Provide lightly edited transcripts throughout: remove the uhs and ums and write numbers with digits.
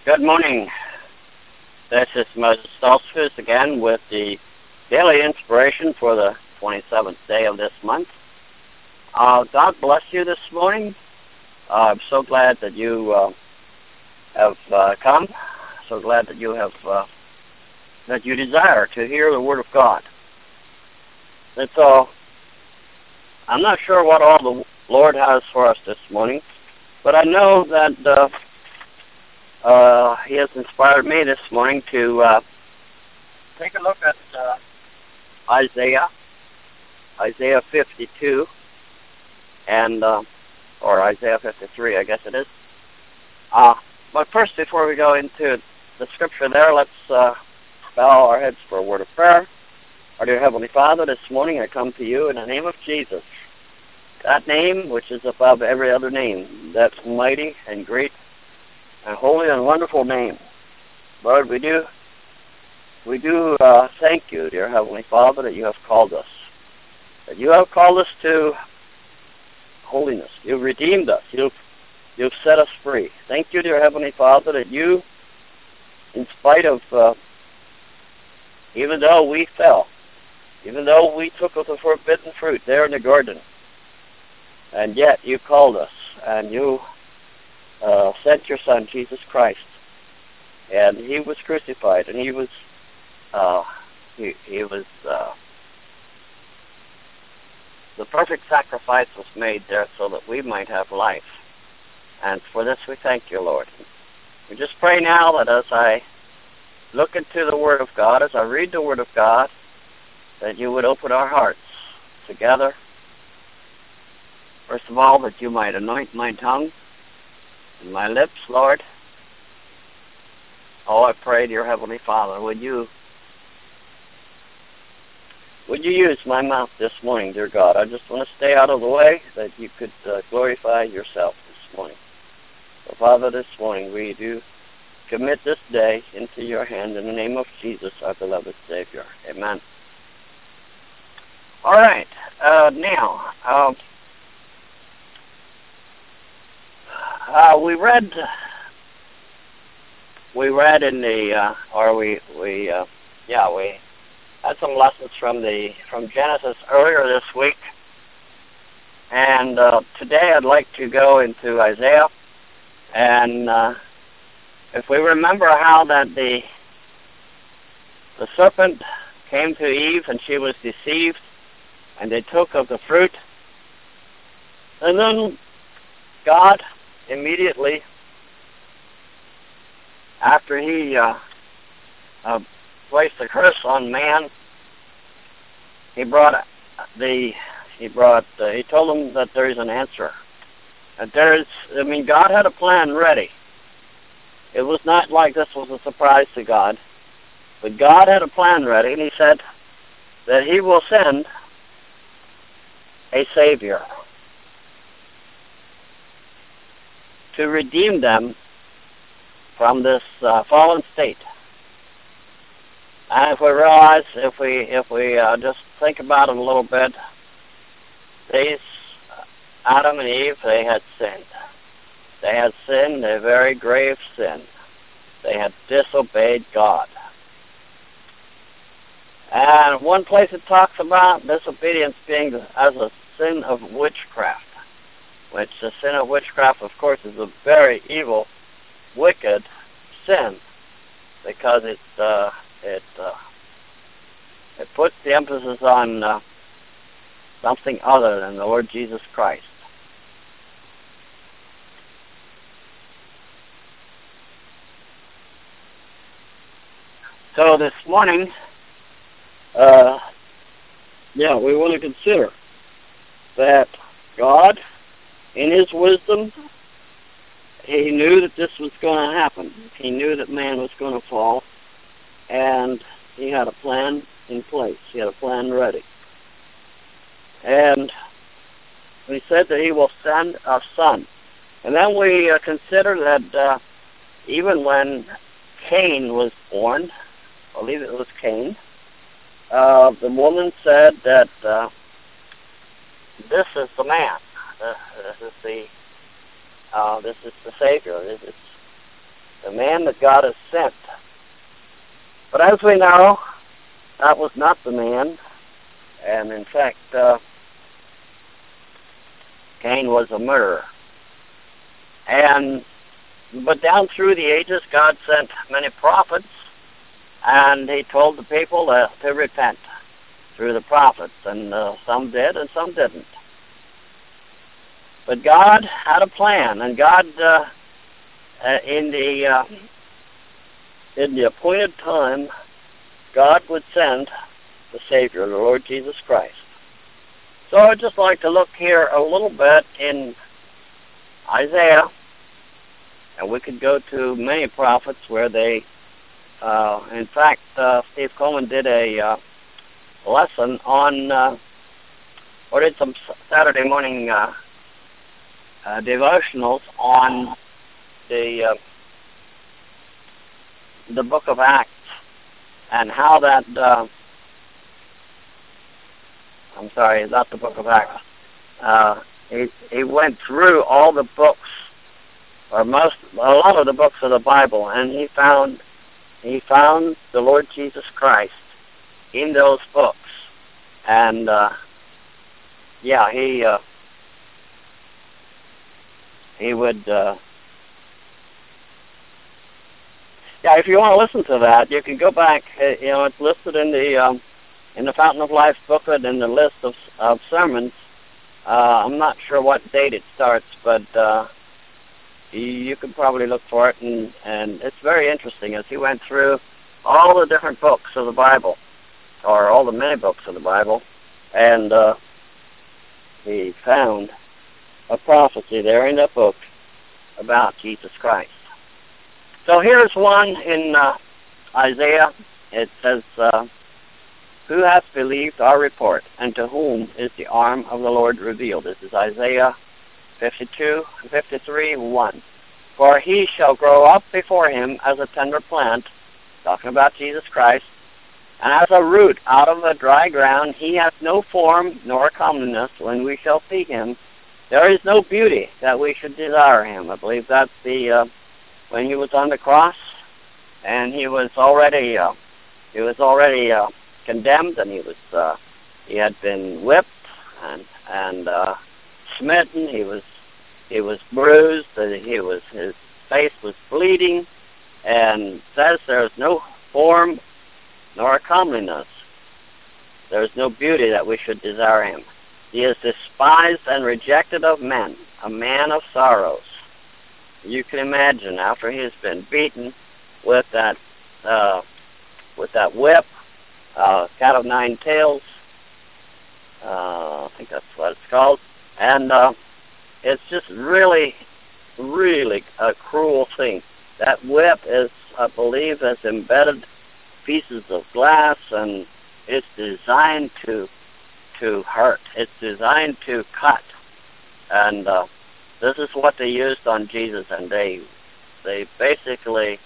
Good morning. This is Moses Stoltzfus again with the daily inspiration for the 27th day of this month. God bless you this morning. I'm so glad that you have come. So glad that you have that you desire to hear the Word of God. And so I'm not sure what all the Lord has for us this morning, but I know that He has inspired me this morning to take a look at Isaiah 52, and or Isaiah 53, I guess it is. But first, before we go into the scripture there, let's bow our heads for a word of prayer. Our dear Heavenly Father, this morning I come to you in the name of Jesus, that name which is above every other name, that mighty and great and holy and wonderful name. Lord, we do thank you, dear Heavenly Father, that you have called us, that you have called us to holiness. You've redeemed us. You've set us free. Thank you, dear Heavenly Father, that you, in spite of, even though we fell, even though we took of the forbidden fruit there in the garden, and yet you called us, and you sent your Son, Jesus Christ, and he was crucified, and he was the perfect sacrifice was made there so that we might have life. And for this we thank you, Lord. We just pray now that as I look into the Word of God, as I read the Word of God, that you would open our hearts together. First of all, that you might anoint my tongue and my lips, Lord. Oh, I pray, dear Heavenly Father, would you use my mouth this morning, dear God? I just want to stay out of the way, that you could glorify yourself this morning. So, Father, this morning we do commit this day into your hand in the name of Jesus, our beloved Savior. Amen. All right. Now, we read in the, we had some lessons from Genesis earlier this week, and today I'd like to go into Isaiah, and if we remember how that the serpent came to Eve and she was deceived, and they took of the fruit, and then God immediately, after he placed the curse on man, he told them that there is an answer. That God had a plan ready. It was not like this was a surprise to God, but God had a plan ready, and he said that he will send a Savior to redeem them from this fallen state. And if we realize, if we just think about it a little bit, these Adam and Eve, they had sinned. They had sinned a very grave sin. They had disobeyed God. And one place it talks about disobedience being as a sin of witchcraft, which the sin of witchcraft, of course, is a very evil, wicked sin, because it puts the emphasis on something other than the Lord Jesus Christ. So this morning, we want to consider that God, in his wisdom, he knew that this was going to happen. He knew that man was going to fall, and he had a plan in place. He had a plan ready. And he said that he will send a son. And then we consider that even when Cain was born, I believe it was Cain, the woman said that this is the man. This is the Savior. the man that God has sent. But as we know, that was not the man. And in fact, Cain was a murderer. But down through the ages, God sent many prophets, and he told the people to repent through the prophets, and some did and some didn't. But God had a plan, and God, in the appointed time, God would send the Savior, the Lord Jesus Christ. So I'd just like to look here a little bit in Isaiah, and we could go to many prophets where they, in fact, Steve Coleman did a lesson on, or did some Saturday morning devotionals on the book of Acts, and how that, I'm sorry, not the book of Acts. He went through all the books, or a lot of the books of the Bible, and he found the Lord Jesus Christ in those books. And he would, if you want to listen to that, you can go back. It's listed in the Fountain of Life booklet in the list of sermons. I'm not sure what date it starts, but you can probably look for it, and it's very interesting as he went through all the different books of the Bible, or all the many books of the Bible, and he found a prophecy there in that book about Jesus Christ. So here's one in Isaiah. It says, who hath believed our report, and to whom is the arm of the Lord revealed? This is Isaiah 53:1. For he shall grow up before him as a tender plant, talking about Jesus Christ, and as a root out of a dry ground. He hath no form nor comeliness when we shall see him. There is no beauty that we should desire him. I believe that's when he was on the cross, and he was already condemned, and he had been whipped and smitten. He was bruised. His face was bleeding, and says there is no form nor comeliness. There is no beauty that we should desire him. He is despised and rejected of men, a man of sorrows. You can imagine, after he has been beaten with that whip, cat of nine tails, I think that's what it's called, and it's just really, really a cruel thing. That whip is, I believe, has embedded pieces of glass, and it's designed to hurt. It's designed to cut, and this is what they used on Jesus, and they basically,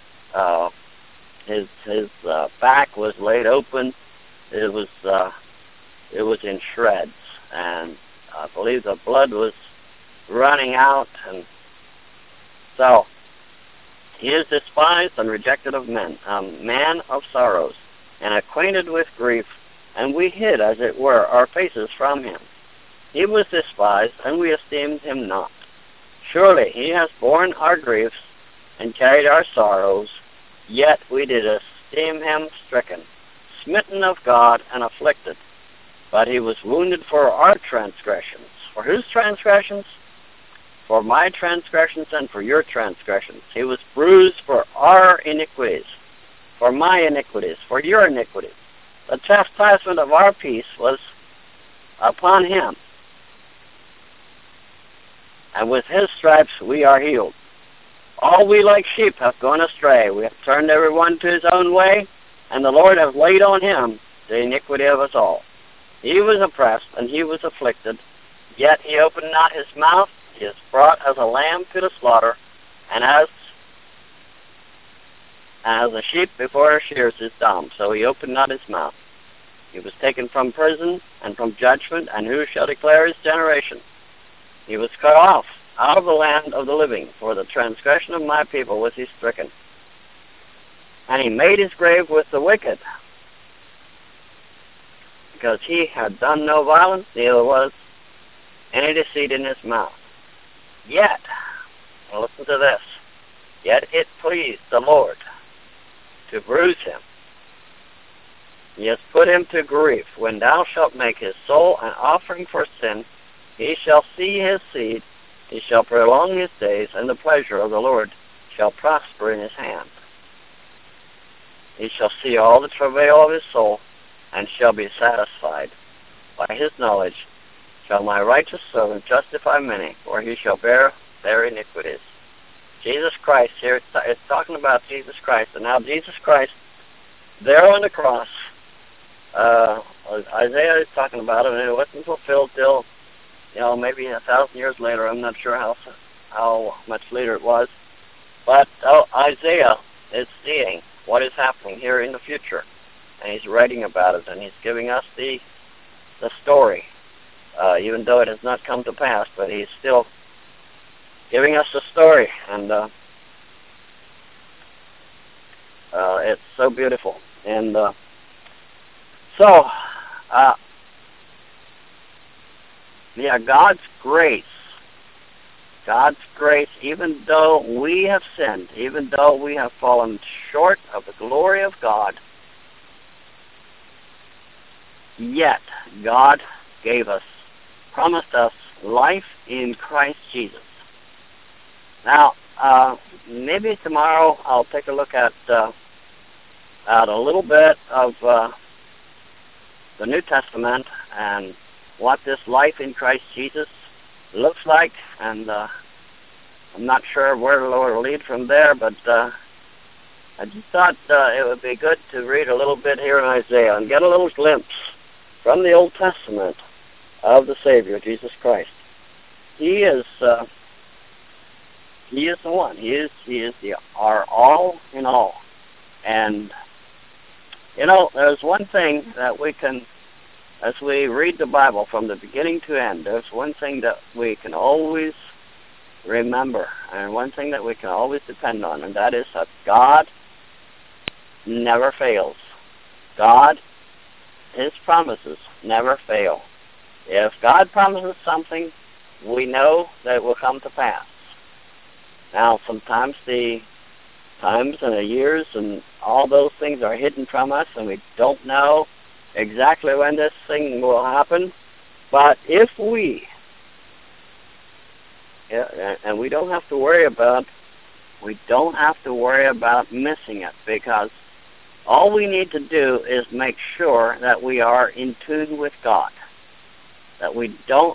his back was laid open. It was in shreds, and I believe the blood was running out, and so he is despised and rejected of men, a man of sorrows, and acquainted with grief, and we hid, as it were, our faces from him. He was despised, and we esteemed him not. Surely he has borne our griefs and carried our sorrows, yet we did esteem him stricken, smitten of God, and afflicted. But he was wounded for our transgressions. For whose transgressions? For my transgressions and for your transgressions. He was bruised for our iniquities, for my iniquities, for your iniquities. The chastisement of our peace was upon him, and with his stripes we are healed. All we like sheep have gone astray. We have turned every one to his own way, and the Lord hath laid on him the iniquity of us all. He was oppressed, and he was afflicted, yet he opened not his mouth. He is brought as a lamb to the slaughter, and as a sheep before her shears is dumb, so he opened not his mouth. He was taken from prison and from judgment, and who shall declare his generation? He was cut off out of the land of the living. For the transgression of my people was he stricken. And he made his grave with the wicked, because he had done no violence, neither was any deceit in his mouth. Yet, listen to this, yet it pleased the Lord to bruise him. He has put him to grief. When thou shalt make his soul an offering for sin, he shall see his seed, he shall prolong his days, and the pleasure of the Lord shall prosper in his hand. He shall see all the travail of his soul, and shall be satisfied. By his knowledge shall my righteous servant justify many, for he shall bear their iniquities. Jesus Christ, here it's talking about Jesus Christ, and now Jesus Christ, there on the cross, Isaiah is talking about it, and it wasn't fulfilled till, maybe 1,000 years later. I'm not sure how much later it was, but Isaiah is seeing what is happening here in the future, and he's writing about it, and he's giving us the story, even though it has not come to pass, but he's still giving us the story, and it's so beautiful. And God's grace, even though we have sinned, even though we have fallen short of the glory of God, yet God promised us life in Christ Jesus. Now, maybe tomorrow I'll take a look at a little bit of the New Testament and what this life in Christ Jesus looks like, and I'm not sure where the Lord will lead from there, but I just thought it would be good to read a little bit here in Isaiah and get a little glimpse from the Old Testament of the Savior, Jesus Christ. He is the one. He is our all in all. And there's one thing that we can, as we read the Bible from the beginning to end, there's one thing that we can always remember, and one thing that we can always depend on, and that is that God never fails. God, his promises never fail. If God promises something, we know that it will come to pass. Now, sometimes the times and the years and all those things are hidden from us, and we don't know exactly when this thing will happen. But if we, and we don't have to worry about missing it, because all we need to do is make sure that we are in tune with God, that we don't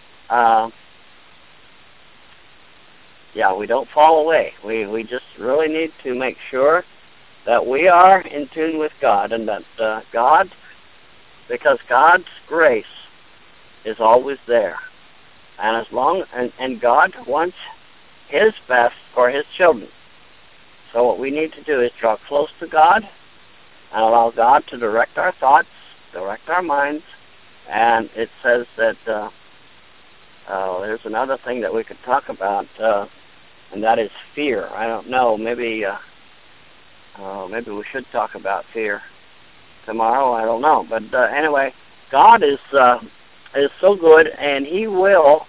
we don't fall away. We just really need to make sure that we are in tune with God, and that God, because God's grace is always there, and and God wants his best for his children. So what we need to do is draw close to God and allow God to direct our thoughts, direct our minds. And it says that there's another thing that we could talk about, and that is fear. I don't know, maybe we should talk about fear tomorrow. I don't know, but anyway, God is so good, and he will.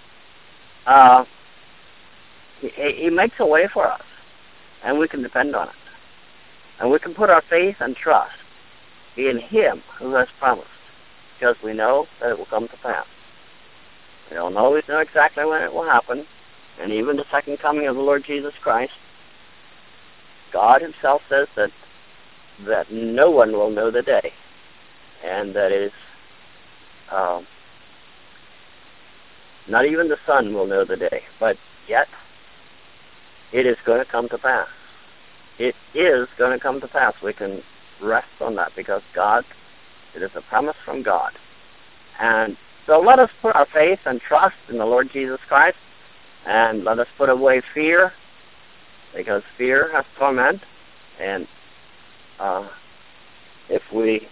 He makes a way for us, and we can depend on it, and we can put our faith and trust in him who has promised, because we know that it will come to pass. We don't always know exactly when it will happen, and even the second coming of the Lord Jesus Christ, God himself says that no one will know the day, and that is not even the Son will know the day, but yet it is going to come to pass. It is going to come to pass. We can rest on that, because it is a promise from God. And so let us put our faith and trust in the Lord Jesus Christ, and let us put away fear, because fear has torment. And if we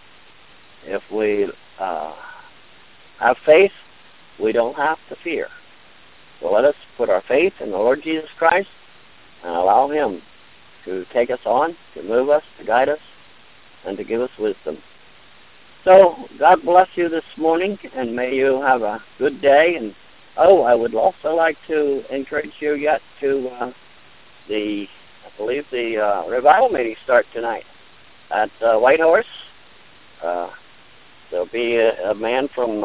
have faith, we don't have to fear. So let us put our faith in the Lord Jesus Christ and allow Him to take us on, to move us, to guide us, and to give us wisdom. So God bless you this morning, and may you have a good day. And I would also like to encourage you yet to I believe the revival meeting start tonight at Whitehorse. There'll be a man from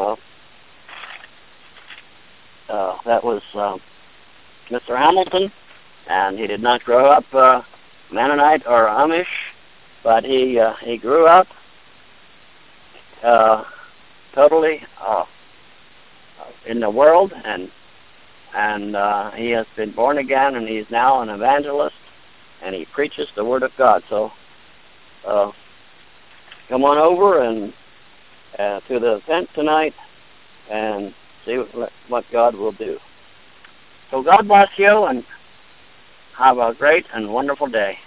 that was Mr. Hamilton, and he did not grow up Mennonite or Amish, but he grew up totally in the world, and he has been born again, and he's now an evangelist, and he preaches the Word of God. So come on over and to the event tonight and see what God will do. So God bless you, and have a great and wonderful day.